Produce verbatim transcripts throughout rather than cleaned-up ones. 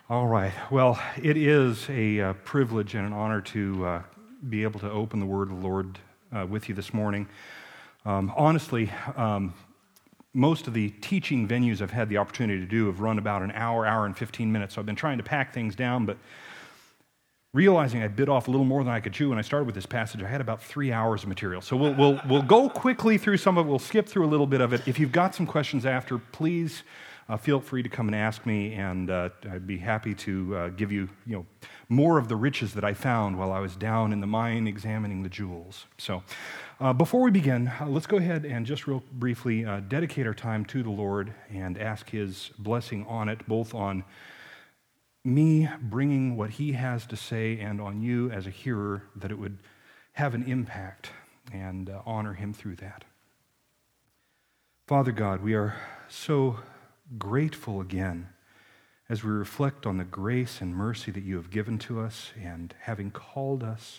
All right. Well, it is a uh, privilege and an honor to uh, be able to open the Word of the Lord uh, with you this morning. Um, honestly, um, most of the teaching venues I've had the opportunity to do have run about an hour, hour and fifteen minutes, so I've been trying to pack things down, but realizing I bit off a little more than I could chew when I started with this passage, I had about three hours of material. So we'll, we'll, we'll go quickly through some of it. We'll skip through a little bit of it. If you've got some questions after, please Uh, feel free to come and ask me, and uh, I'd be happy to uh, give you, you know, more of the riches that I found while I was down in the mine examining the jewels. So, uh, before we begin, uh, let's go ahead and just real briefly uh, dedicate our time to the Lord and ask His blessing on it, both on me bringing what He has to say and on you as a hearer, that it would have an impact and uh, honor Him through that. Father God, we are so grateful again as we reflect on the grace and mercy that you have given to us, and having called us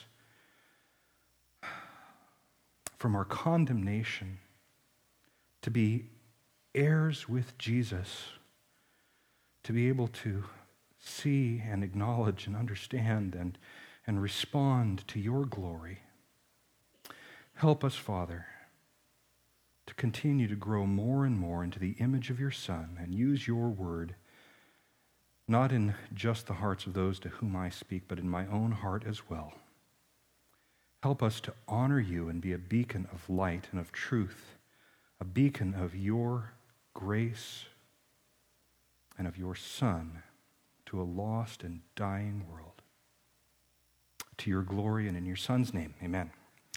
from our condemnation to be heirs with Jesus, to be able to see and acknowledge and understand and, and respond to your glory. Help us, Father, to continue to grow more and more into the image of your Son, and use your word not in just the hearts of those to whom I speak, but in my own heart as well. Help us to honor you and be a beacon of light and of truth, a beacon of your grace and of your Son to a lost and dying world. To your glory and in your Son's name, amen.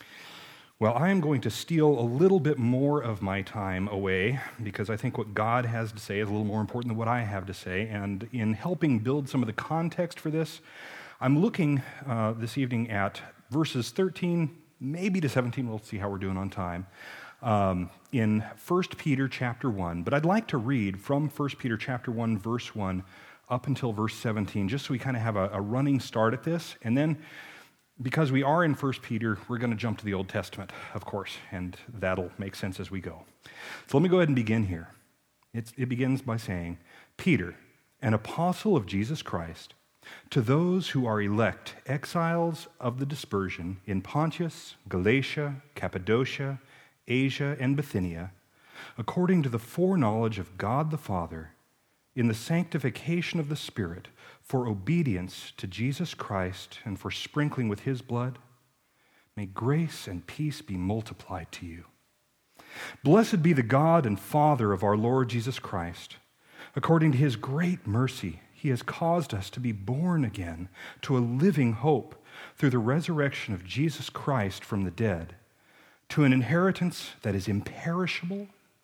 Well, I am going to steal a little bit more of my time away, because I think what God has to say is a little more important than what I have to say. And in helping build some of the context for this, I'm looking uh, this evening at verses thirteen, maybe to seventeen, we'll see how we're doing on time, um, in First Peter chapter one. But I'd like to read from First Peter chapter one, verse one, up until verse seventeen, just so we kind of have a, a running start at this. And then, because we are in First Peter, we're going to jump to the Old Testament, of course, and that'll make sense as we go. So let me go ahead and begin here. It's, it begins by saying, Peter, an apostle of Jesus Christ, to those who are elect, exiles of the dispersion in Pontus, Galatia, Cappadocia, Asia, and Bithynia, according to the foreknowledge of God the Father, in the sanctification of the Spirit, for obedience to Jesus Christ and for sprinkling with his blood, may grace and peace be multiplied to you. Blessed be the God and Father of our Lord Jesus Christ. According to his great mercy, he has caused us to be born again to a living hope through the resurrection of Jesus Christ from the dead, to an inheritance that is imperishable,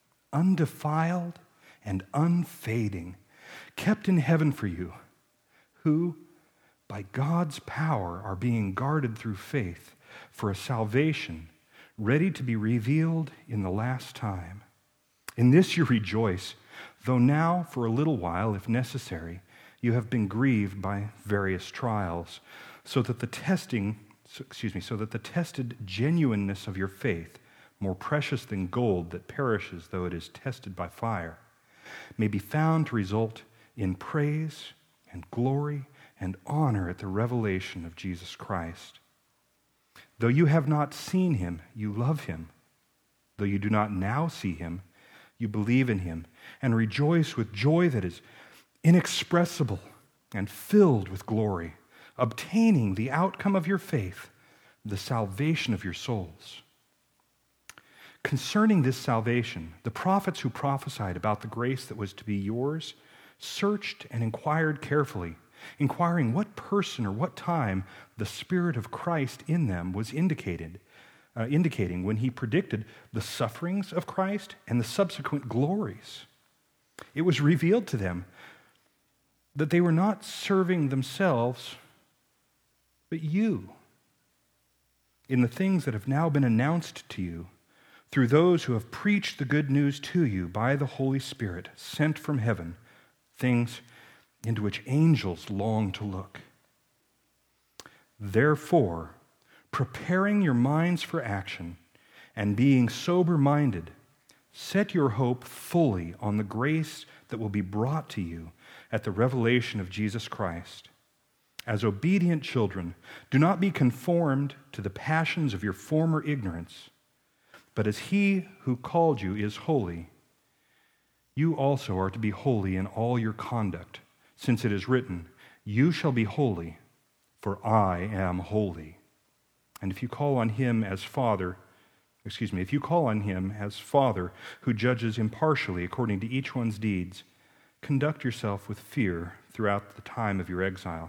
undefiled, and unfading, kept in heaven for you, who, by God's power, are being guarded through faith for a salvation ready to be revealed in the last time. In this you rejoice, though now for a little while, if necessary, you have been grieved by various trials, so that the testing, excuse me, so that the tested genuineness of your faith, more precious than gold that perishes though it is tested by fire, may be found to result in praise and glory and honor at the revelation of Jesus Christ. Though you have not seen him, you love him. Though you do not now see him, you believe in him and rejoice with joy that is inexpressible and filled with glory, obtaining the outcome of your faith, the salvation of your souls. Concerning this salvation, the prophets who prophesied about the grace that was to be yours searched and inquired carefully, inquiring what person or what time the Spirit of Christ in them was indicated, uh, indicating when he predicted the sufferings of Christ and the subsequent glories. It was revealed to them that they were not serving themselves, but you, in the things that have now been announced to you through those who have preached the good news to you by the Holy Spirit sent from heaven, things into which angels long to look. Therefore, preparing your minds for action and being sober-minded, set your hope fully on the grace that will be brought to you at the revelation of Jesus Christ. As obedient children, do not be conformed to the passions of your former ignorance, but as he who called you is holy, you also are to be holy in all your conduct, since it is written, "You shall be holy, for I am holy." And if you call on him as Father, excuse me, if you call on him as Father who judges impartially according to each one's deeds, conduct yourself with fear throughout the time of your exile.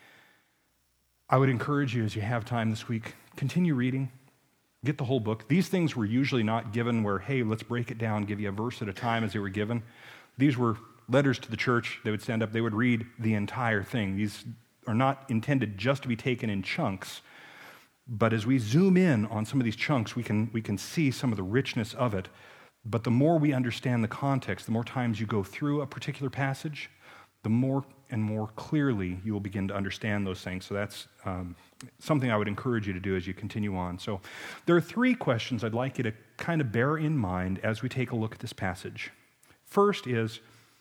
I would encourage you, as you have time this week, continue reading. Get the whole book. These things were usually not given where, hey, let's break it down, give you a verse at a time as they were given. These were letters to the church they would send up. They would read the entire thing. These are not intended just to be taken in chunks. But as we zoom in on some of these chunks, we can, we can see some of the richness of it. But the more we understand the context, the more times you go through a particular passage, the more and more clearly you will begin to understand those things. So that's um, something I would encourage you to do as you continue on. So there are three questions I'd like you to kind of bear in mind as we take a look at this passage. First is,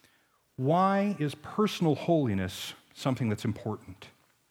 why is personal holiness something that's important?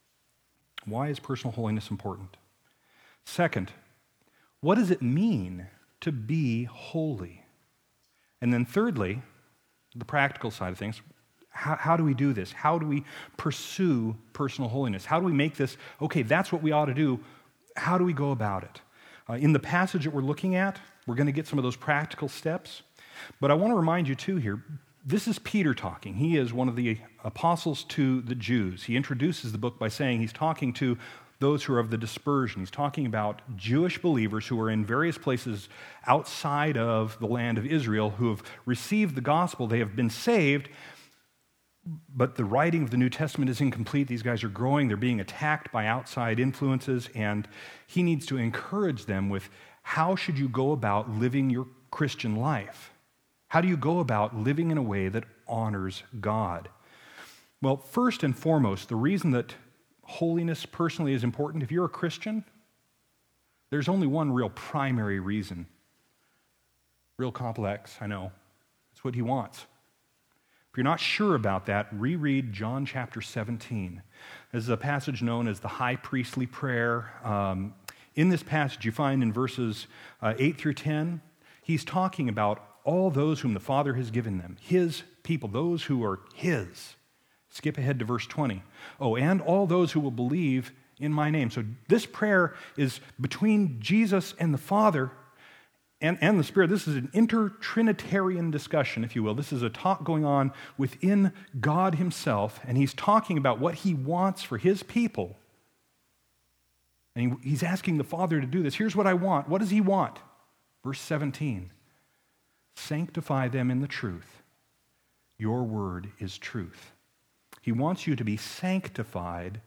Why is personal holiness important? Second, what does it mean to be holy? And then thirdly, the practical side of things, how, how do we do this? How do we pursue personal holiness? How do we make this, okay, that's what we ought to do. How do we go about it? Uh, in the passage that we're looking at, we're going to get some of those practical steps. But I want to remind you too here, this is Peter talking. He is one of the apostles to the Jews. He introduces the book by saying he's talking to those who are of the dispersion. He's talking about Jewish believers who are in various places outside of the land of Israel who have received the gospel. They have been saved, but the writing of the New Testament is incomplete. These guys are growing. They're being attacked by outside influences, and he needs to encourage them with how should you go about living your Christian life? How do you go about living in a way that honors God? Well, first and foremost, the reason that holiness personally is important, if you're a Christian, there's only one real primary reason. Real complex, I know. It's what he wants. If you're not sure about that, reread John chapter seventeen. This is a passage known as the high priestly prayer. Um, in this passage, you find in verses uh, eight through ten, he's talking about all those whom the Father has given them, his people, those who are his. Skip ahead to verse twenty. Oh, and all those who will believe in my name. So this prayer is between Jesus and the Father and, and the Spirit. This is an inter-Trinitarian discussion, if you will. This is a talk going on within God himself, and he's talking about what he wants for his people. And he, he's asking the Father to do this. Here's what I want. What does he want? Verse seventeen. Sanctify them in the truth. Your word is truth. He wants you to be sanctified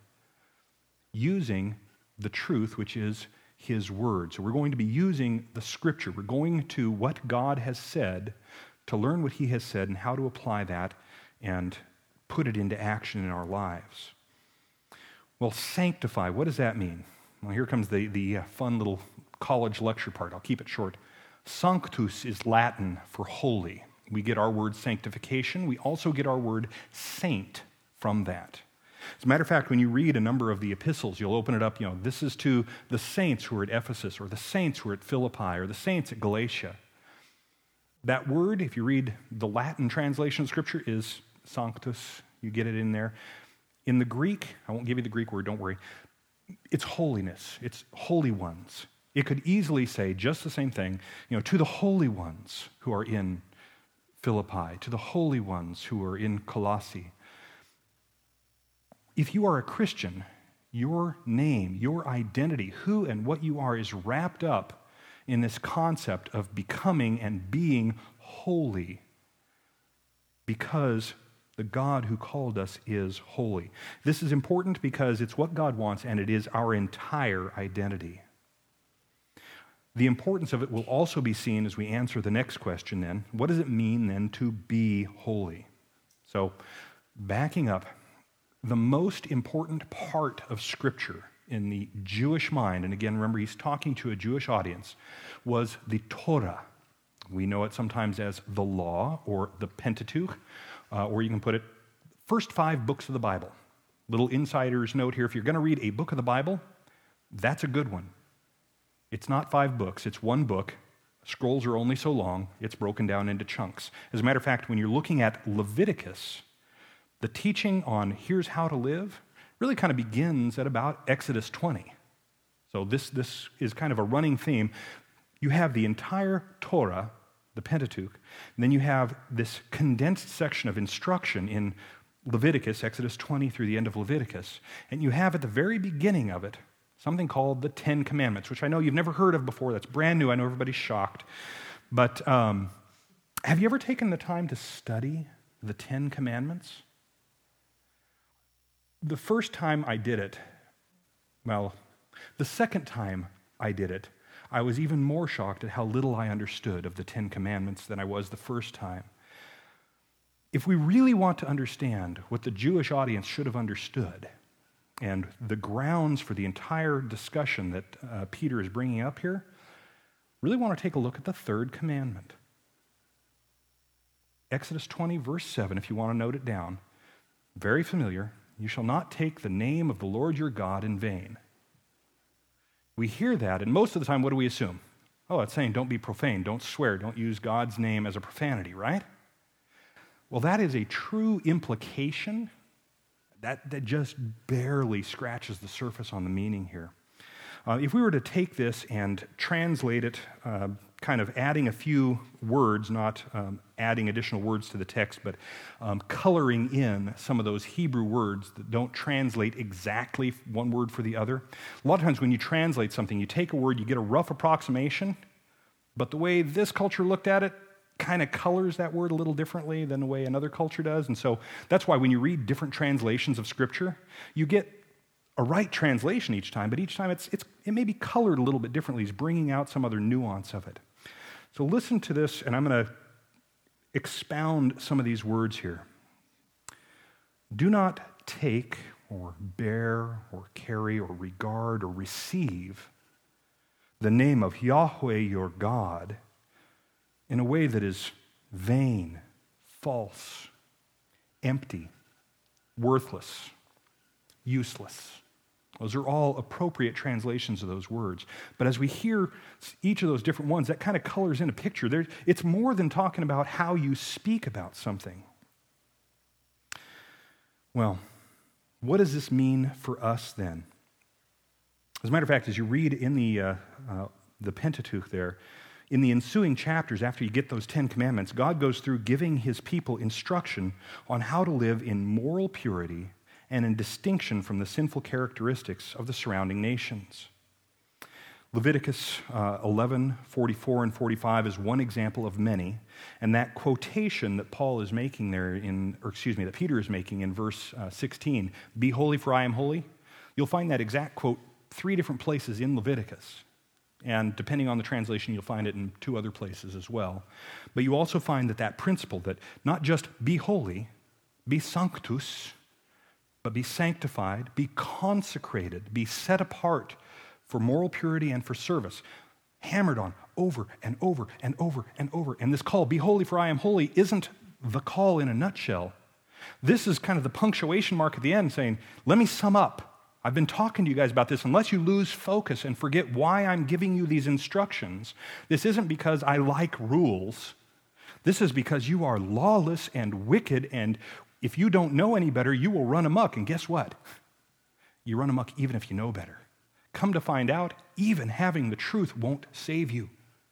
using the truth, which is his word. So we're going to be using the scripture. We're going to what God has said to learn what he has said and how to apply that and put it into action in our lives. Well, sanctify, what does that mean? Well, here comes the, the fun little college lecture part. I'll keep it short. Sanctus is Latin for holy. We get our word sanctification. We also get our word saint from that. As a matter of fact, when you read a number of the epistles, you'll open it up, you know, this is to the saints who are at Ephesus, or the saints who are at Philippi, or the saints at Galatia. That word, if you read the Latin translation of Scripture, is sanctus. You get it in there. In the Greek, I won't give you the Greek word, don't worry. It's holiness. It's holy ones. It could easily say just the same thing, you know, to the holy ones who are in Philippi, to the holy ones who are in Colossae. If you are a Christian, your name, your identity, who and what you are is wrapped up in this concept of becoming and being holy because the God who called us is holy. This is important because it's what God wants and it is our entire identity. The importance of it will also be seen as we answer the next question then. What does it mean then to be holy? So, backing up, the most important part of Scripture in the Jewish mind, and again, remember, he's talking to a Jewish audience, was the Torah. We know it sometimes as the law or the Pentateuch, uh, or you can put it first five books of the Bible. Little insider's note here, if you're going to read a book of the Bible, that's a good one. It's not five books, it's one book. Scrolls are only so long, it's broken down into chunks. As a matter of fact, when you're looking at Leviticus, the teaching on here's how to live really kind of begins at about Exodus twenty. So this, this is kind of a running theme. You have the entire Torah, the Pentateuch, and then you have this condensed section of instruction in Leviticus, Exodus twenty through the end of Leviticus, and you have at the very beginning of it something called the Ten Commandments, which I know you've never heard of before. That's brand new. I know everybody's shocked. But um, have you ever taken the time to study the Ten Commandments? The first time I did it, well, the second time I did it, I was even more shocked at how little I understood of the Ten Commandments than I was the first time. If we really want to understand what the Jewish audience should have understood and the grounds for the entire discussion that uh, Peter is bringing up here, really want to take a look at the third commandment. Exodus twenty, verse seven, if you want to note it down, very familiar. You shall not take the name of the Lord your God in vain. We hear that, and most of the time, what do we assume? Oh, it's saying don't be profane, don't swear, don't use God's name as a profanity, right? Well, that is a true implication that, that just barely scratches the surface on the meaning here. Uh, if we were to take this and translate it, uh, kind of adding a few words, not um, adding additional words to the text, but um, coloring in some of those Hebrew words that don't translate exactly one word for the other. A lot of times when you translate something, you take a word, you get a rough approximation, but the way this culture looked at it kind of colors that word a little differently than the way another culture does. And so that's why when you read different translations of Scripture, you get a right translation each time, but each time it's, it's, it may be colored a little bit differently. He's bringing out some other nuance of it. So listen to this, and I'm going to expound some of these words here. Do not take or bear or carry or regard or receive the name of Yahweh your God in a way that is vain, false, empty, worthless, useless. Those are all appropriate translations of those words. But as we hear each of those different ones, that kind of colors in a picture. There, it's more than talking about how you speak about something. Well, what does this mean for us then? As a matter of fact, as you read in the, uh, uh, the Pentateuch there, in the ensuing chapters, after you get those Ten Commandments, God goes through giving his people instruction on how to live in moral purity and in distinction from the sinful characteristics of the surrounding nations. Leviticus uh, eleven, forty-four and forty-five is one example of many, and that quotation that Paul is making there in, or excuse me, that Peter is making in verse uh, sixteen, "Be holy for I am holy," you'll find that exact quote three different places in Leviticus. And depending on the translation, you'll find it in two other places as well. But you also find that that principle that not just be holy, be sanctus, but be sanctified, be consecrated, be set apart for moral purity and for service, hammered on over and over and over and over. And this call, be holy for I am holy, isn't the call in a nutshell. This is kind of the punctuation mark at the end saying, let me sum up. I've been talking to you guys about this. Unless you lose focus and forget why I'm giving you these instructions, this isn't because I like rules. This is because you are lawless and wicked, and if you don't know any better, you will run amok. And guess what? You run amok even if you know better. Come to find out, even having the truth won't save you.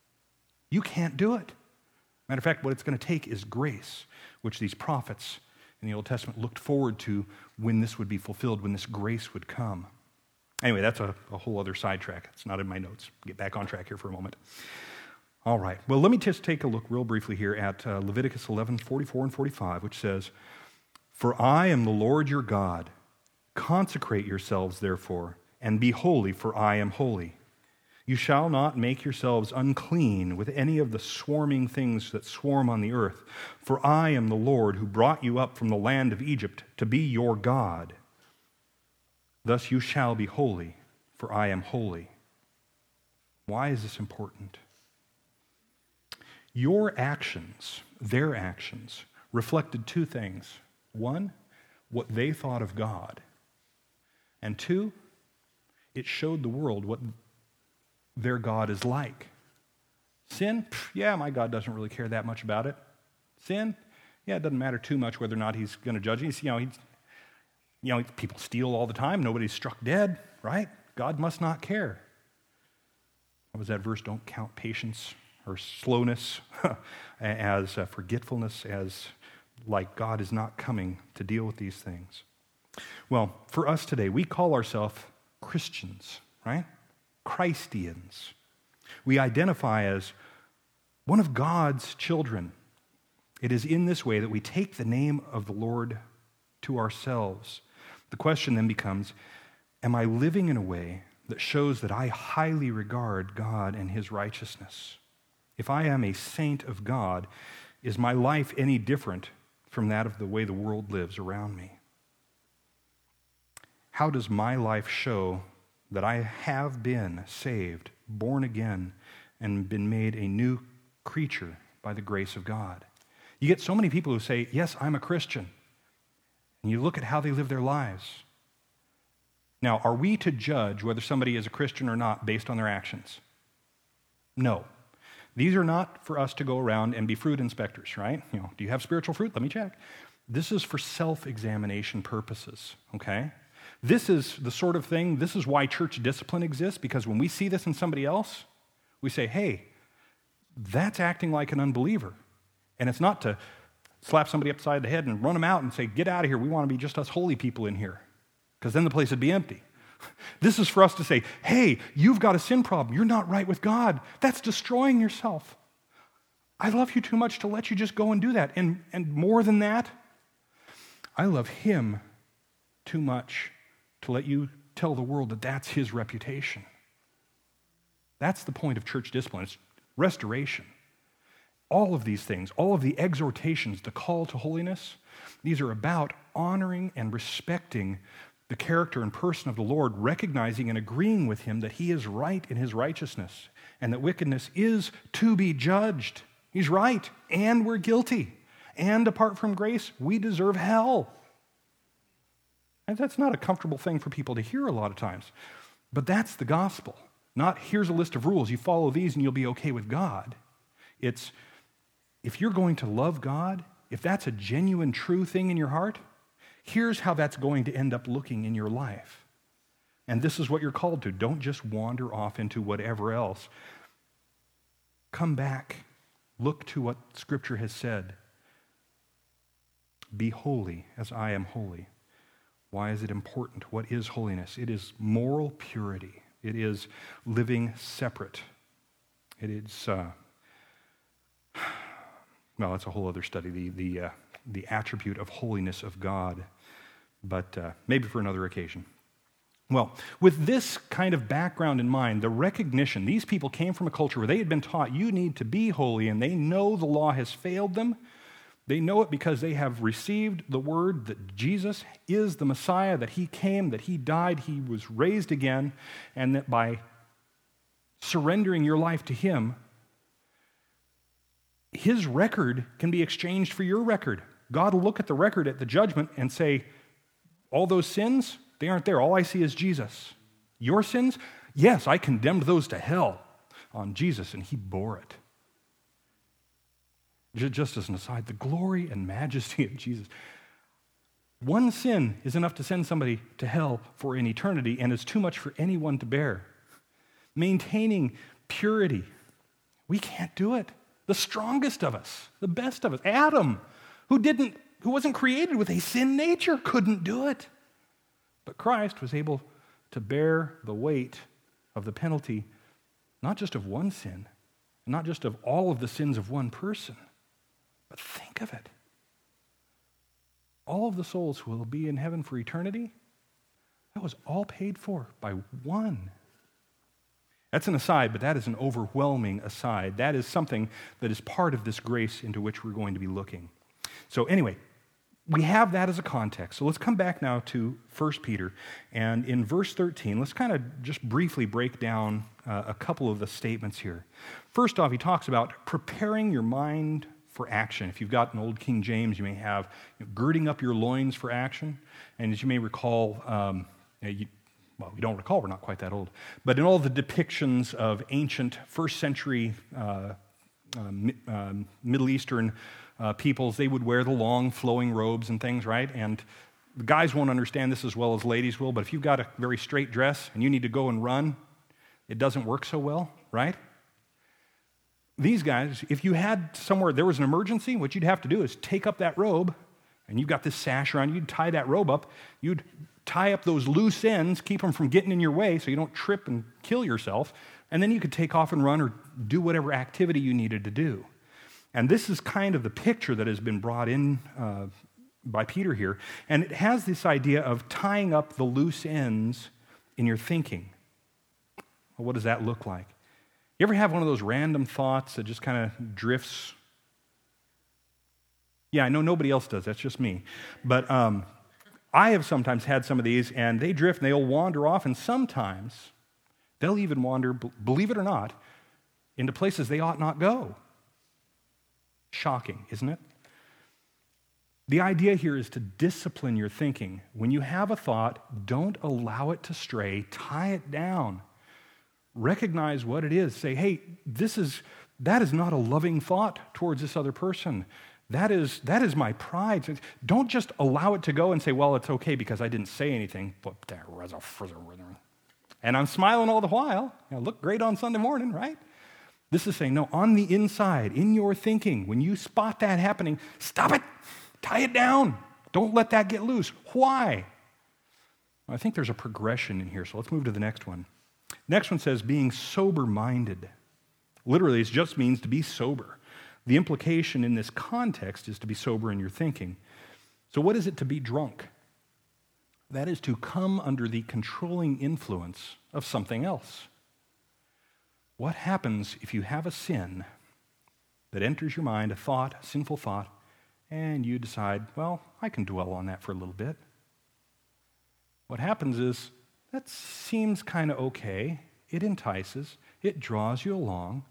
You can't do it. Matter of fact, what it's going to take is grace, which these prophets in the Old Testament looked forward to when this would be fulfilled, when this grace would come. Anyway, that's a, a whole other sidetrack. It's not in my notes. Get back on track here for a moment. All right. Well, let me just take a look real briefly here at uh, Leviticus eleven, forty-four and forty-five, which says, "For I am the Lord your God. Consecrate yourselves, therefore, and be holy, for I am holy. You shall not make yourselves unclean with any of the swarming things that swarm on the earth, for I am the Lord who brought you up from the land of Egypt to be your God. Thus you shall be holy, for I am holy." Why is this important? Your actions, their actions, reflected two things. One, what they thought of God. And two, it showed the world what their God is like. Sin? Pff, yeah, my God doesn't really care that much about it. Sin? Yeah, it doesn't matter too much whether or not he's going to judge you. You know, he's, you know, people steal all the time. Nobody's struck dead, right? God must not care. What was that verse? Don't count patience or slowness as uh, forgetfulness, as like God is not coming to deal with these things. Well, for us today, we call ourselves Christians, right? Christians. We identify as one of God's children. It is in this way that we take the name of the Lord to ourselves. The question then becomes, am I living in a way that shows that I highly regard God and his righteousness? If I am a saint of God, is my life any different from that of the way the world lives around me? How does my life show that I have been saved, born again, and been made a new creature by the grace of God? You get so many people who say, yes, I'm a Christian. And you look at how they live their lives. Now, are we to judge whether somebody is a Christian or not based on their actions? No. These are not for us to go around and be fruit inspectors, right? You know, do you have spiritual fruit? Let me check. This is for self-examination purposes, okay? This is the sort of thing, this is why church discipline exists, because when we see this in somebody else, we say, hey, that's acting like an unbeliever. And it's not to slap somebody upside the head and run them out and say, get out of here, we want to be just us holy people in here, because then the place would be empty. This is for us to say, hey, you've got a sin problem. You're not right with God. That's destroying yourself. I love you too much to let you just go and do that. And, and more than that, I love him too much to let you tell the world that that's his reputation. That's the point of church discipline. It's restoration. All of these things, all of the exhortations, the call to holiness, these are about honoring and respecting the character and person of the Lord, recognizing and agreeing with him that he is right in his righteousness and that wickedness is to be judged. He's right, and we're guilty. And apart from grace, we deserve hell. And that's not a comfortable thing for people to hear a lot of times. But that's the gospel. Not, here's a list of rules. You follow these and you'll be okay with God. It's, if you're going to love God, if that's a genuine, true thing in your heart, here's how that's going to end up looking in your life. And this is what you're called to. Don't just wander off into whatever else. Come back. Look to what Scripture has said. Be holy as I am holy. Why is it important? What is holiness? It is moral purity. It is living separate. It is, uh, well, that's a whole other study, the, the, uh, the attribute of holiness of God, but uh, maybe for another occasion. Well, with this kind of background in mind, the recognition, these people came from a culture where they had been taught you need to be holy, and they know the law has failed them. They know it because they have received the word that Jesus is the Messiah, that he came, that he died, he was raised again, and that by surrendering your life to him, his record can be exchanged for your record. God will look at the record at the judgment and say, all those sins, they aren't there. All I see is Jesus. Your sins, yes, I condemned those to hell on Jesus, and he bore it. Just as an aside, the glory and majesty of Jesus. One sin is enough to send somebody to hell for an eternity, and it's too much for anyone to bear. Maintaining purity, we can't do it. The strongest of us, the best of us, Adam, who didn't, who wasn't created with a sin nature, couldn't do it. But Christ was able to bear the weight of the penalty, not just of one sin, not just of all of the sins of one person, but think of it. All of the souls who will be in heaven for eternity, that was all paid for by one. That's an aside, but that is an overwhelming aside. That is something that is part of this grace into which we're going to be looking. So anyway, we have that as a context. So let's come back now to First Peter. And in verse thirteen, let's kind of just briefly break down uh, a couple of the statements here. First off, he talks about preparing your mind for action. If you've got an old King James, you may have you know, girding up your loins for action. And as you may recall, um, you, well, we don't recall, we're not quite that old, but in all the depictions of ancient first century uh, uh, uh, Middle Eastern uh, peoples, they would wear the long flowing robes and things, right? And the guys won't understand this as well as ladies will, but if you've got a very straight dress and you need to go and run, it doesn't work so well, right? These guys, if you had somewhere, there was an emergency, what you'd have to do is take up that robe, and you've got this sash around you, you'd tie that robe up, you'd tie up those loose ends, keep them from getting in your way so you don't trip and kill yourself, and then you could take off and run or do whatever activity you needed to do. And this is kind of the picture that has been brought in uh, by Peter here, and it has this idea of tying up the loose ends in your thinking. Well, what does that look like? You ever have one of those random thoughts that just kind of drifts? Yeah, I know nobody else does, that's just me. But um, I have sometimes had some of these, and they drift and they'll wander off, and sometimes they'll even wander, believe it or not, into places they ought not go. Shocking, isn't it? The idea here is to discipline your thinking. When you have a thought, don't allow it to stray, tie it down. Recognize what it is. Say, hey, this is that is not a loving thought towards this other person. That is that is my pride. Don't just allow it to go and say, well, it's okay because I didn't say anything. And I'm smiling all the while. I look great on Sunday morning, right? This is saying, no, on the inside, in your thinking, when you spot that happening, stop it. Tie it down. Don't let that get loose. Why? I think there's a progression in here, so let's move to the next one. Next one says being sober-minded. Literally, it just means to be sober. The implication in this context is to be sober in your thinking. So what is it to be drunk? That is to come under the controlling influence of something else. What happens if you have a sin that enters your mind, a thought, a sinful thought, and you decide, well, I can dwell on that for a little bit? What happens is, that seems kind of okay. It entices. It draws you along.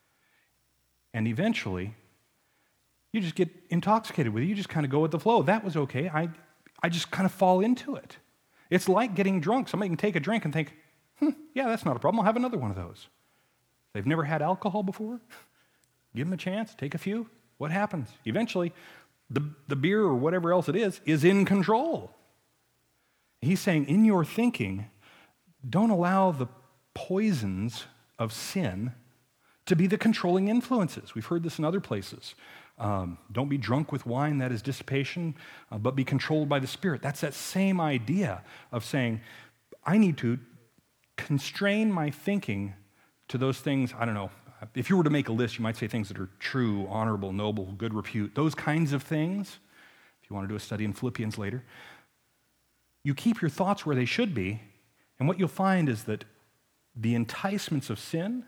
And eventually, you just get intoxicated with it. You just kind of go with the flow. That was okay. I, I just kind of fall into it. It's like getting drunk. Somebody can take a drink and think, hmm, yeah, that's not a problem. I'll have another one of those. They've never had alcohol before. Give them a chance. Take a few. What happens? Eventually, the, the beer or whatever else it is, is in control. He's saying, in your thinking, don't allow the poisons of sin to be the controlling influences. We've heard this in other places. Um, don't be drunk with wine, that is dissipation, uh, but be controlled by the Spirit. That's that same idea of saying, I need to constrain my thinking to those things, I don't know, if you were to make a list, you might say things that are true, honorable, noble, good repute, those kinds of things. If you want to do a study in Philippians later, you keep your thoughts where they should be, and what you'll find is that the enticements of sin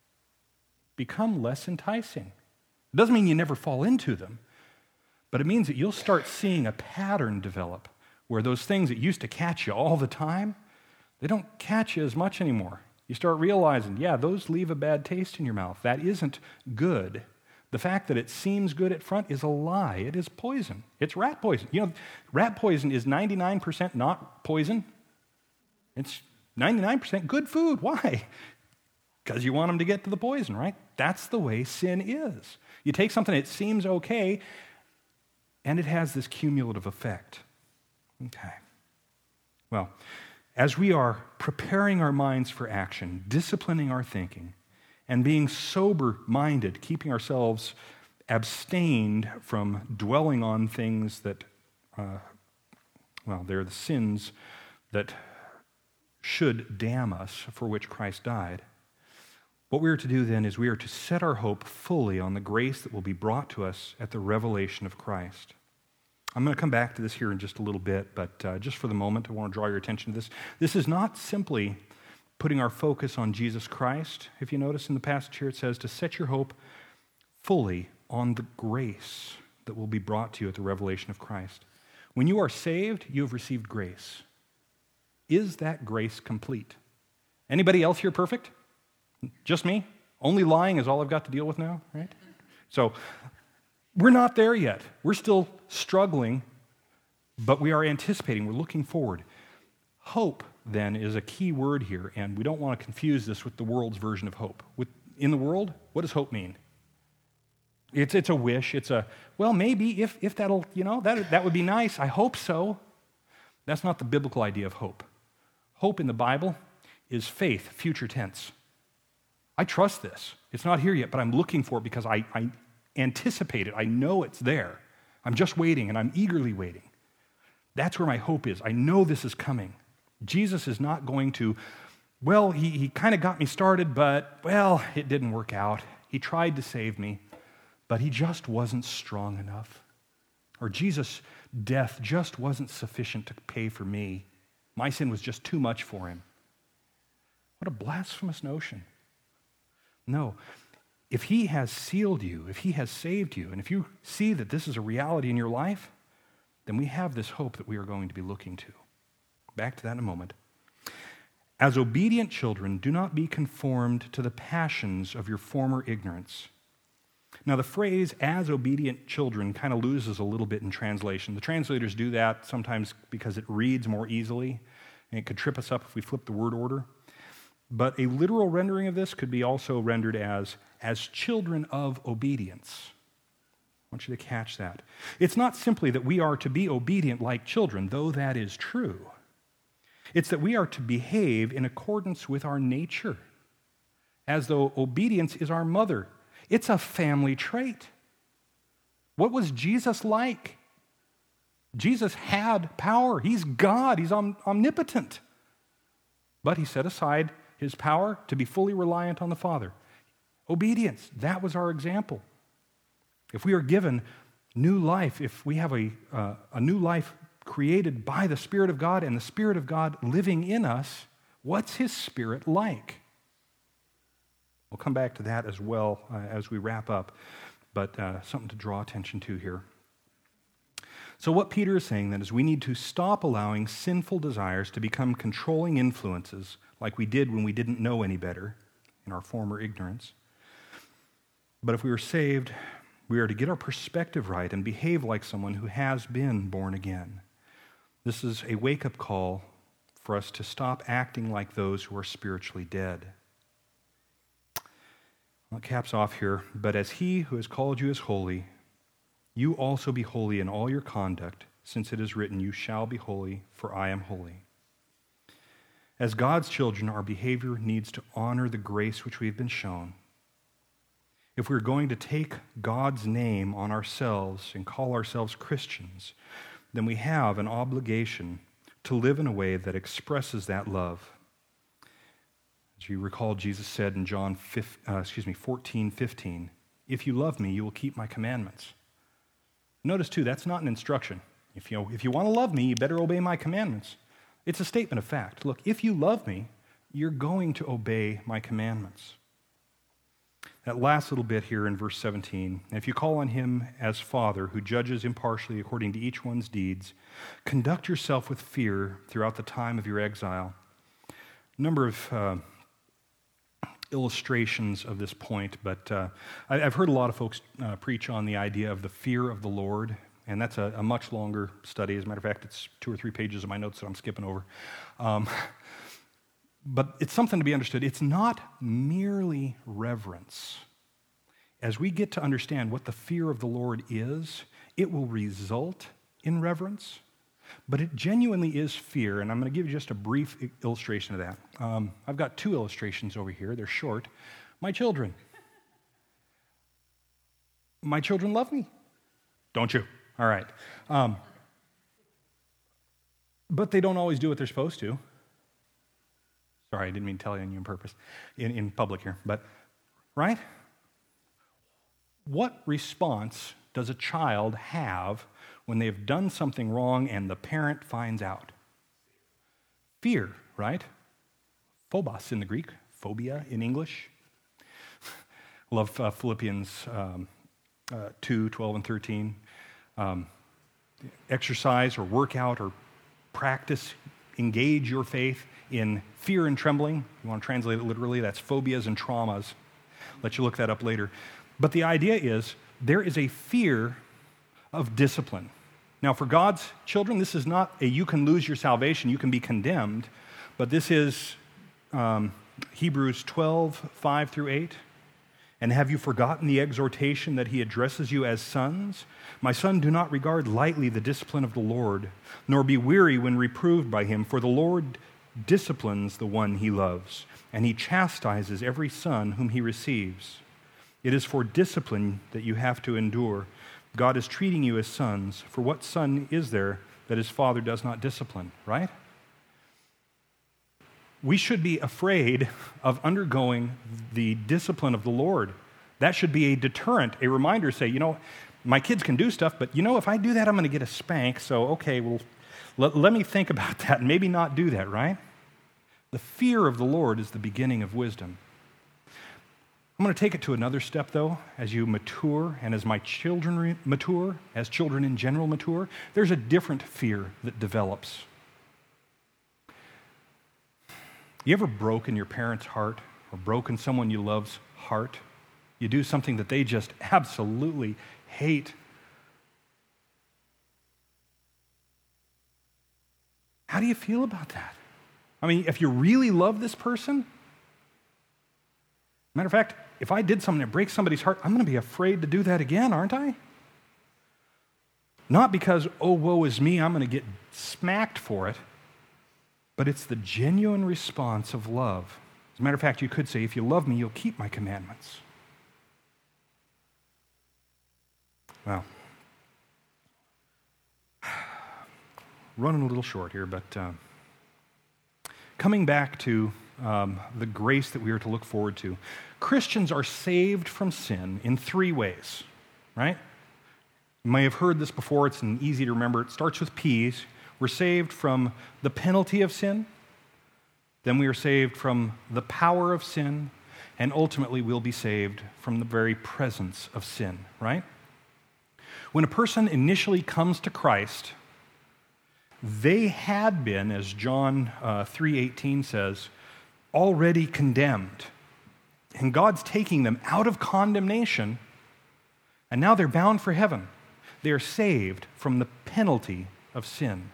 become less enticing. It doesn't mean you never fall into them, but it means that you'll start seeing a pattern develop where those things that used to catch you all the time, they don't catch you as much anymore. You start realizing, yeah, those leave a bad taste in your mouth. That isn't good. The fact that it seems good at front is a lie. It is poison. It's rat poison. You know, rat poison is ninety-nine percent not poison. It's ninety-nine percent good food. Why? Because you want them to get to the poison, right? That's the way sin is. You take something that seems okay, and it has this cumulative effect. Okay. Well, as we are preparing our minds for action, disciplining our thinking, and being sober-minded, keeping ourselves abstained from dwelling on things that, uh, well, they're the sins that should damn us, for which Christ died. What we are to do then is we are to set our hope fully on the grace that will be brought to us at the revelation of Christ. I'm going to come back to this here in just a little bit, but uh, just for the moment, I want to draw your attention to this. This is not simply putting our focus on Jesus Christ. If you notice in the passage here, it says to set your hope fully on the grace that will be brought to you at the revelation of Christ. When you are saved, you have received grace. Is that grace complete? Anybody else here perfect? Just me? Only lying is all I've got to deal with now, right? So We're not there yet. We're still struggling, but we are anticipating. We're looking forward. Hope, then, is a key word here, and we don't want to confuse this with the world's version of hope. With, in the world, what does hope mean? It's, it's a wish. It's a, well, maybe if, if that'll, you know, that, that would be nice. I hope so. That's not the biblical idea of hope. Hope in the Bible is faith, future tense. I trust this. It's not here yet, but I'm looking for it because I, I anticipate it. I know it's there. I'm just waiting, and I'm eagerly waiting. That's where my hope is. I know this is coming. Jesus is not going to, well, he, he kind of got me started, but, well, it didn't work out. He tried to save me, but he just wasn't strong enough. Or Jesus' death just wasn't sufficient to pay for me. My sin was just too much for him. What a blasphemous notion. No. If he has sealed you, if he has saved you, and if you see that this is a reality in your life, then we have this hope that we are going to be looking to. Back to that in a moment. As obedient children, do not be conformed to the passions of your former ignorance. Now, the phrase, as obedient children, kind of loses a little bit in translation. The translators do that sometimes because it reads more easily, and it could trip us up if we flip the word order. But a literal rendering of this could be also rendered as, as children of obedience. I want you to catch that. It's not simply that we are to be obedient like children, though that is true. It's that we are to behave in accordance with our nature, as though obedience is our mother. It's a family trait. What was Jesus like? Jesus had power. He's God. He's om- omnipotent. But he set aside his power to be fully reliant on the Father. Obedience, that was our example. If we are given new life, if we have a, uh, a new life created by the Spirit of God and the Spirit of God living in us, what's his Spirit like? We'll come back to that as well uh, as we wrap up, but uh, something to draw attention to here. So what Peter is saying then is we need to stop allowing sinful desires to become controlling influences like we did when we didn't know any better in our former ignorance. But if we are saved, we are to get our perspective right and behave like someone who has been born again. This is a wake-up call for us to stop acting like those who are spiritually dead. Well, it caps off here, but as he who has called you is holy, you also be holy in all your conduct, since it is written, you shall be holy, for I am holy. As God's children, our behavior needs to honor the grace which we have been shown. If we're going to take God's name on ourselves and call ourselves Christians, then we have an obligation to live in a way that expresses that love. As you recall, Jesus said in John uh, excuse me, fourteen fifteen, if you love me, you will keep my commandments. Notice, too, that's not an instruction. If you, if you want to love me, you better obey my commandments. It's a statement of fact. Look, if you love me, you're going to obey my commandments. That last little bit here in verse seventeen, and if you call on him as Father, who judges impartially according to each one's deeds, conduct yourself with fear throughout the time of your exile. A number of uh, illustrations of this point, but uh, I, I've heard a lot of folks uh, preach on the idea of the fear of the Lord, and that's a, a much longer study. As a matter of fact, it's two or three pages of my notes that I'm skipping over. Um, But it's something to be understood. It's not merely reverence. As we get to understand what the fear of the Lord is, it will result in reverence, but it genuinely is fear, and I'm going to give you just a brief illustration of that. Um, I've got two illustrations over here. They're short. My children. My children love me. Don't you? All right. Um, but they don't always do what they're supposed to. Sorry, I didn't mean to tell you on you on purpose in, in public here, but, right? What response does a child have when they've done something wrong and the parent finds out? Fear, right? Phobos in the Greek, phobia in English. Love uh, Philippians um, uh, two, twelve, and thirteen. Um, exercise or work out or practice, engage your faith in fear and trembling. You want to translate it literally, that's phobias and traumas. Let you look that up later. But the idea is, there is a fear of discipline. Now, for God's children, this is not a you can lose your salvation, you can be condemned, but this is um, Hebrews twelve, five through eight. And have you forgotten the exhortation that he addresses you as sons? My son, do not regard lightly the discipline of the Lord, nor be weary when reproved by him, for the Lord disciplines the one he loves, and he chastises every son whom he receives. It is for discipline that you have to endure. God is treating you as sons. For what son is there that his father does not discipline, right? We should be afraid of undergoing the discipline of the Lord. That should be a deterrent, a reminder, say, you know, my kids can do stuff, but you know, if I do that, I'm going to get a spank, so okay, well, let, let me think about that and maybe not do that, right? The fear of the Lord is the beginning of wisdom. I'm going to take it to another step, though, as you mature and as my children re- mature, as children in general mature, there's a different fear that develops. You ever broken your parents' heart or broken someone you love's heart? You do something that they just absolutely hate. How do you feel about that? I mean, if you really love this person, matter of fact, if I did something that breaks somebody's heart, I'm going to be afraid to do that again, aren't I? Not because, oh, woe is me, I'm going to get smacked for it, but it's the genuine response of love. As a matter of fact, you could say, if you love me, you'll keep my commandments. Well, running a little short here, but uh, coming back to um, the grace that we are to look forward to, Christians are saved from sin in three ways, right? You may have heard this before. It's easy to remember. It starts with P's. We're saved from the penalty of sin. Then we are saved from the power of sin. And ultimately, we'll be saved from the very presence of sin, right? When a person initially comes to Christ, they had been, as John uh, three eighteen says, already condemned. And God's taking them out of condemnation, and now they're bound for heaven. They are saved from the penalty of sin.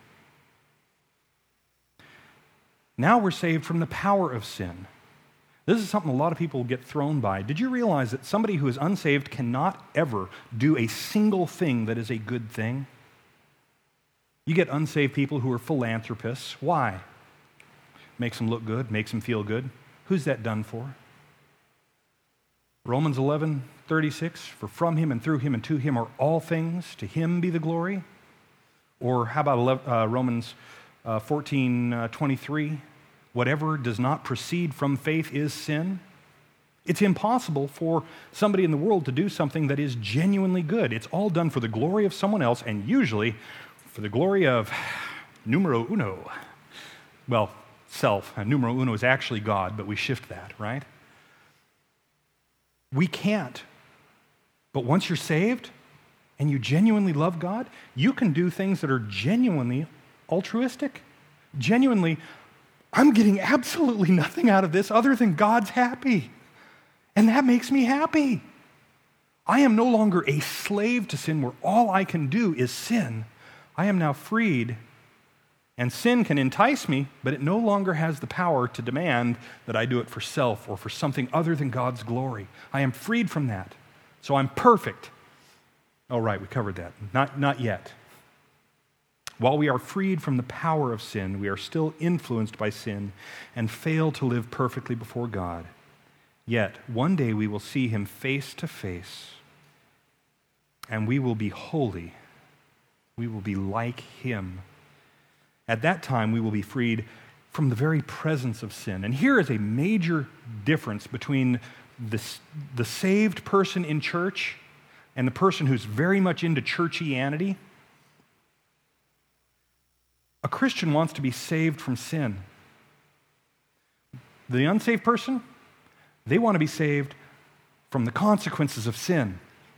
Now we're saved from the power of sin. This is something a lot of people get thrown by. Did you realize that somebody who is unsaved cannot ever do a single thing that is a good thing? You get unsaved people who are philanthropists. Why? Makes them look good, makes them feel good. Who's that done for? Romans eleven thirty-six, for from him and through him and to him are all things, to him be the glory. Or how about uh, Romans uh, fourteen twenty-three, whatever does not proceed from faith is sin. It's impossible for somebody in the world to do something that is genuinely good. It's all done for the glory of someone else, and usually for the glory of numero uno. Well, self. And numero uno is actually God, but we shift that, right? We can't. But once you're saved and you genuinely love God, you can do things that are genuinely altruistic. Genuinely, I'm getting absolutely nothing out of this other than God's happy. And that makes me happy. I am no longer a slave to sin where all I can do is sin. I am now freed. And sin can entice me, but it no longer has the power to demand that I do it for self or for something other than God's glory. I am freed from that. So I'm perfect. Oh, right, we covered that. Not, not yet. While we are freed from the power of sin, we are still influenced by sin and fail to live perfectly before God. Yet, one day we will see him face to face, and we will be holy. We will be like him. At that time, we will be freed from the very presence of sin. And here is a major difference between the, the saved person in church and the person who's very much into churchianity. A Christian wants to be saved from sin. The unsaved person, they want to be saved from the consequences of sin.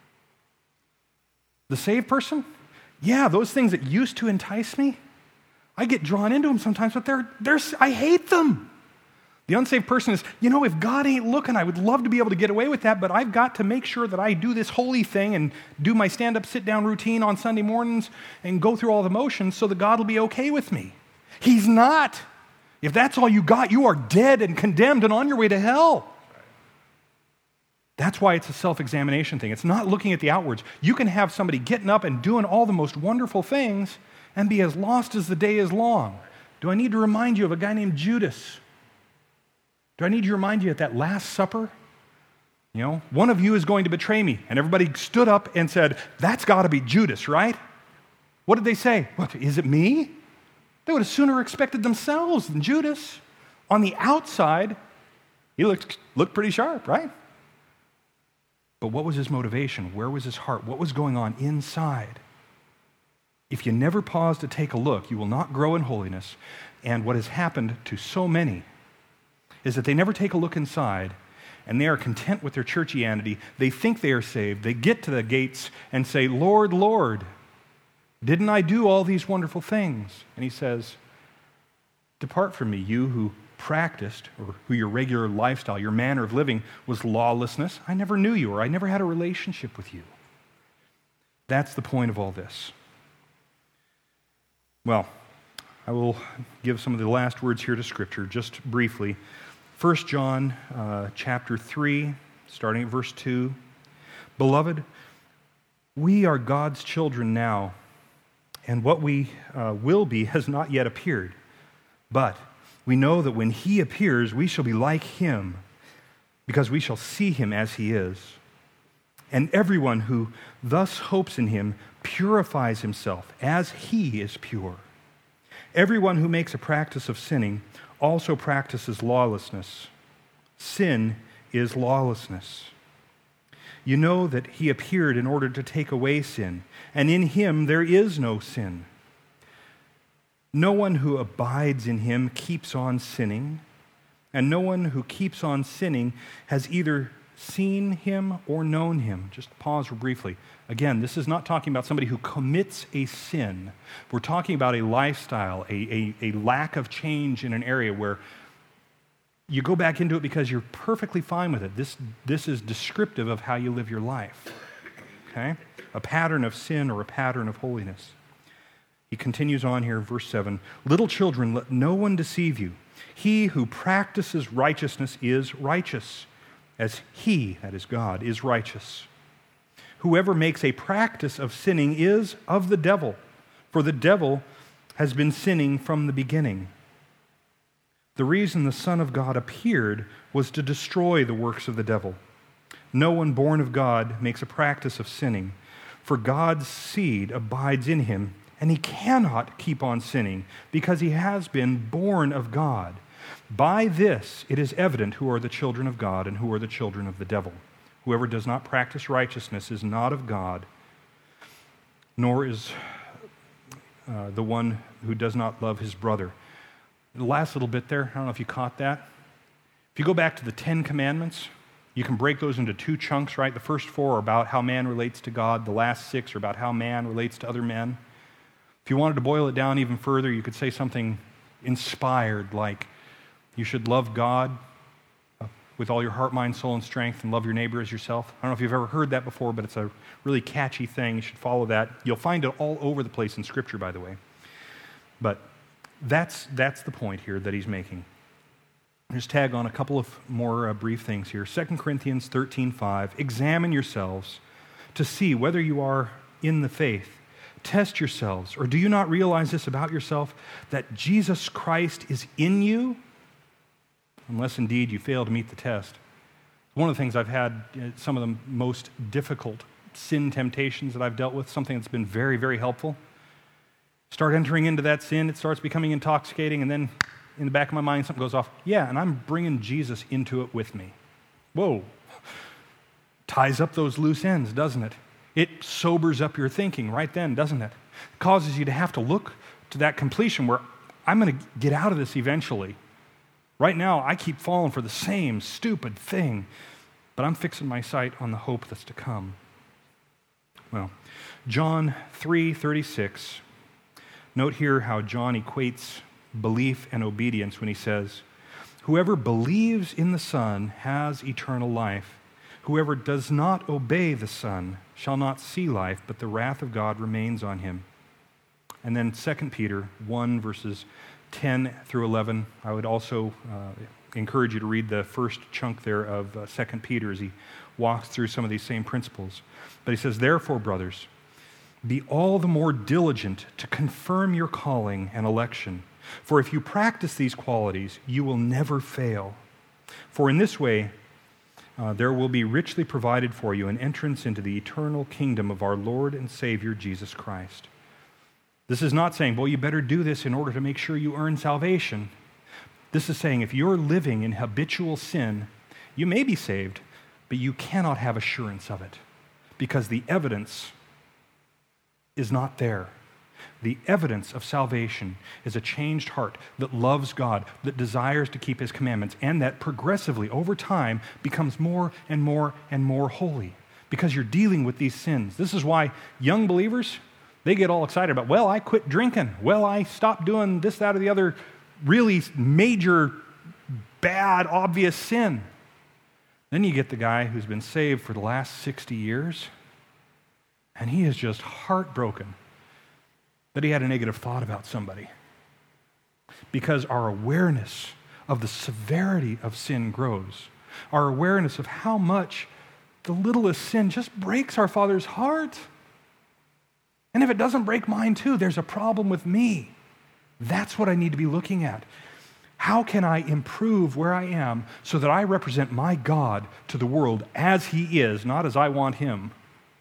The saved person, yeah, those things that used to entice me, I get drawn into them sometimes, but they're, they're, I hate them. The unsaved person is, you know, if God ain't looking, I would love to be able to get away with that, but I've got to make sure that I do this holy thing and do my stand-up, sit-down routine on Sunday mornings and go through all the motions so that God will be okay with me. He's not. If that's all you got, you are dead and condemned and on your way to hell. That's why it's a self-examination thing. It's not looking at the outwards. You can have somebody getting up and doing all the most wonderful things and be as lost as the day is long. Do I need to remind you of a guy named Judas? Do I need to remind you at that Last Supper? You know, one of you is going to betray me. And everybody stood up and said, that's got to be Judas, right? What did they say? What, is it me? They would have sooner expected themselves than Judas. On the outside, he looked, looked pretty sharp, right? But what was his motivation? Where was his heart? What was going on inside? If you never pause to take a look, you will not grow in holiness. And what has happened to so many is that they never take a look inside, and they are content with their churchianity. They think they are saved. They get to the gates and say, Lord, Lord, didn't I do all these wonderful things? And he says, depart from me, you who practiced, or who your regular lifestyle, your manner of living was lawlessness. I never knew you, or I never had a relationship with you. That's the point of all this. Well, I will give some of the last words here to Scripture, just briefly. First John uh, chapter three, starting at verse two. Beloved, we are God's children now, and what we uh, will be has not yet appeared. But we know that when He appears, we shall be like Him, because we shall see Him as He is. And everyone who thus hopes in Him purifies himself as He is pure. Everyone who makes a practice of sinning also practices lawlessness. Sin is lawlessness. You know that He appeared in order to take away sin, and in Him there is no sin. No one who abides in Him keeps on sinning, and no one who keeps on sinning has either seen Him or known Him. Just pause for briefly. Again, this is not talking about somebody who commits a sin. We're talking about a lifestyle, a, a, a lack of change in an area where you go back into it because you're perfectly fine with it. This, this is descriptive of how you live your life. Okay? A pattern of sin or a pattern of holiness. He continues on here, verse seven. Little children, let no one deceive you. He who practices righteousness is righteous, as He, that is God, is righteous. Whoever makes a practice of sinning is of the devil, for the devil has been sinning from the beginning. The reason the Son of God appeared was to destroy the works of the devil. No one born of God makes a practice of sinning, for God's seed abides in him, and he cannot keep on sinning, because he has been born of God. By this it is evident who are the children of God and who are the children of the devil. Whoever does not practice righteousness is not of God, nor is uh, the one who does not love his brother. The last little bit there, I don't know if you caught that. If you go back to the Ten Commandments, you can break those into two chunks, right? The first four are about how man relates to God. The last six are about how man relates to other men. If you wanted to boil it down even further, you could say something inspired like, you should love God with all your heart, mind, soul, and strength, and love your neighbor as yourself. I don't know if you've ever heard that before, but it's a really catchy thing. You should follow that. You'll find it all over the place in Scripture, by the way. But that's, that's the point here that he's making. Just tag on a couple of more uh, brief things here. Second Corinthians thirteen five, examine yourselves to see whether you are in the faith. Test yourselves, or do you not realize this about yourself, that Jesus Christ is in you? Unless indeed you fail to meet the test. One of the things I've had, some of the most difficult sin temptations that I've dealt with, something that's been very, very helpful. Start entering into that sin, it starts becoming intoxicating, and then in the back of my mind something goes off. Yeah, and I'm bringing Jesus into it with me. Whoa. Ties up those loose ends, doesn't it? It sobers up your thinking right then, doesn't it? It causes you to have to look to that completion where I'm going to get out of this eventually. Right now, I keep falling for the same stupid thing, but I'm fixing my sight on the hope that's to come. Well, John three thirty-six. Note here how John equates belief and obedience when he says, Whoever believes in the Son has eternal life. Whoever does not obey the Son shall not see life, but the wrath of God remains on him. And then Second Peter one, verses ten through eleven. I would also uh, encourage you to read the first chunk there of uh, Second Peter as he walks through some of these same principles. But he says, "Therefore, brothers, be all the more diligent to confirm your calling and election. For if you practice these qualities, you will never fail. For in this way, uh, there will be richly provided for you an entrance into the eternal kingdom of our Lord and Savior, Jesus Christ." This is not saying, well, you better do this in order to make sure you earn salvation. This is saying if you're living in habitual sin, you may be saved, but you cannot have assurance of it because the evidence is not there. The evidence of salvation is a changed heart that loves God, that desires to keep His commandments, and that progressively, over time, becomes more and more and more holy because you're dealing with these sins. This is why young believers, they get all excited about, well, I quit drinking. Well, I stopped doing this, that, or the other really major, bad, obvious sin. Then you get the guy who's been saved for the last sixty years, and he is just heartbroken that he had a negative thought about somebody. Because our awareness of the severity of sin grows. Our awareness of how much the littlest sin just breaks our Father's heart. And if it doesn't break mine too, there's a problem with me. That's what I need to be looking at. How can I improve where I am so that I represent my God to the world as He is, not as I want Him?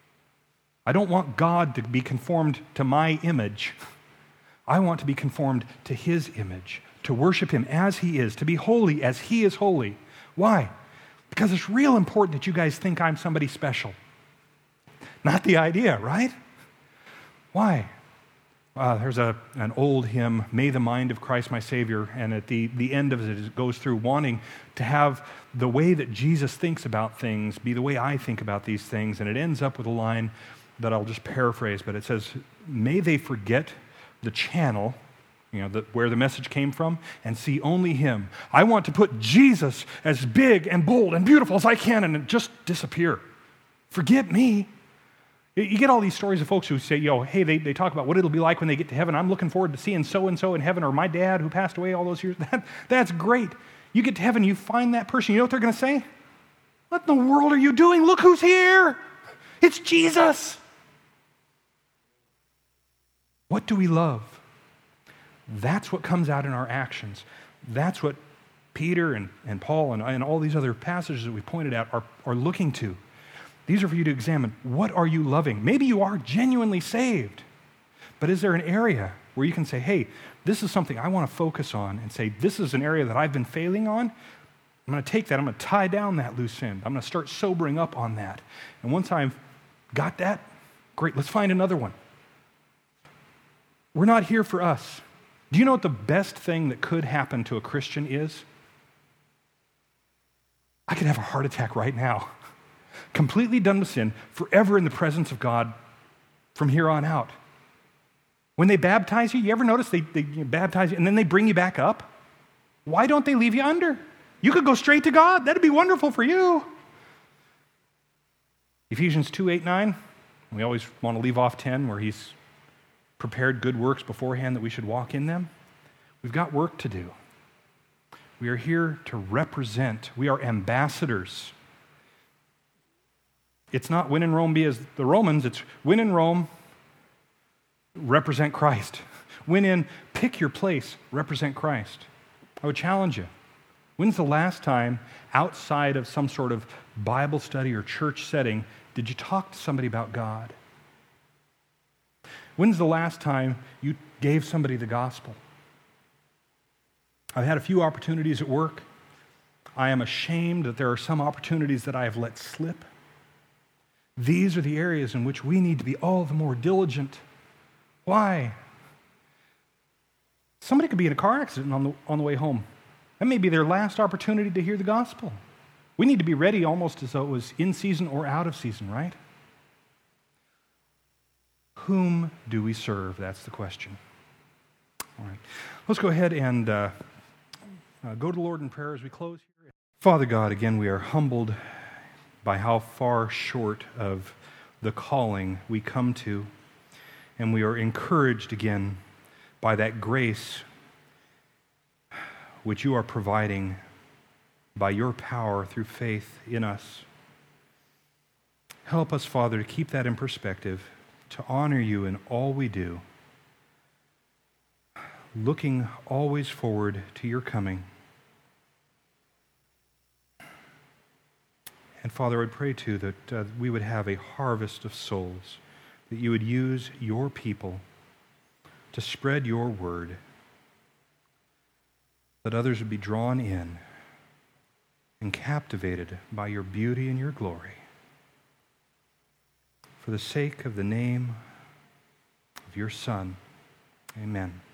I don't want God to be conformed to my image. I want to be conformed to His image, to worship Him as He is, to be holy as He is holy. Why? Because it's real important that you guys think I'm somebody special. Not the idea, right? Why? Uh, there's a, an old hymn, "May the mind of Christ my Savior," and at the, the end of it, it goes through wanting to have the way that Jesus thinks about things be the way I think about these things, and it ends up with a line that I'll just paraphrase, but it says, "May they forget the channel," you know, the, where the message came from, "and see only Him." I want to put Jesus as big and bold and beautiful as I can and just disappear. Forget me. You get all these stories of folks who say, yo, hey, they, they talk about what it'll be like when they get to heaven. I'm looking forward to seeing so-and-so in heaven, or my dad who passed away all those years. That, that's great. You get to heaven, you find that person. You know what they're going to say? What in the world are you doing? Look who's here. It's Jesus. What do we love? That's what comes out in our actions. That's what Peter and, and Paul and, and all these other passages that we pointed out are, are looking to. These are for you to examine. What are you loving? Maybe you are genuinely saved, but is there an area where you can say, hey, this is something I want to focus on and say, this is an area that I've been failing on. I'm going to take that. I'm going to tie down that loose end. I'm going to start sobering up on that. And once I've got that, great, let's find another one. We're not here for us. Do you know what the best thing that could happen to a Christian is? I could have a heart attack right now. Completely done with sin, forever in the presence of God from here on out. When they baptize you, you ever notice they, they baptize you and then they bring you back up? Why don't they leave you under? You could go straight to God. That'd be wonderful for you. Ephesians two, eight, nine. We always want to leave off ten where He's prepared good works beforehand that we should walk in them. We've got work to do. We are here to represent. We are ambassadors. It's not win in Rome, be as the Romans. It's win in Rome, represent Christ. Win in, pick your place, represent Christ. I would challenge you. When's the last time, outside of some sort of Bible study or church setting, did you talk to somebody about God? When's the last time you gave somebody the gospel? I've had a few opportunities at work. I am ashamed that there are some opportunities that I have let slip. These are the areas in which we need to be all the more diligent. Why? Somebody could be in a car accident on the, on the way home. That may be their last opportunity to hear the gospel. We need to be ready almost as though it was in season or out of season, right? Whom do we serve? That's the question. All right. Let's go ahead and uh, uh, go to the Lord in prayer as we close here. Father God, again, we are humbled by how far short of the calling we come to, and we are encouraged again by that grace which you are providing by your power through faith in us. Help us, Father, to keep that in perspective, to honor you in all we do, looking always forward to your coming. And Father, I would pray too that uh, we would have a harvest of souls, that you would use your people to spread your word, that others would be drawn in and captivated by your beauty and your glory. For the sake of the name of your Son, amen.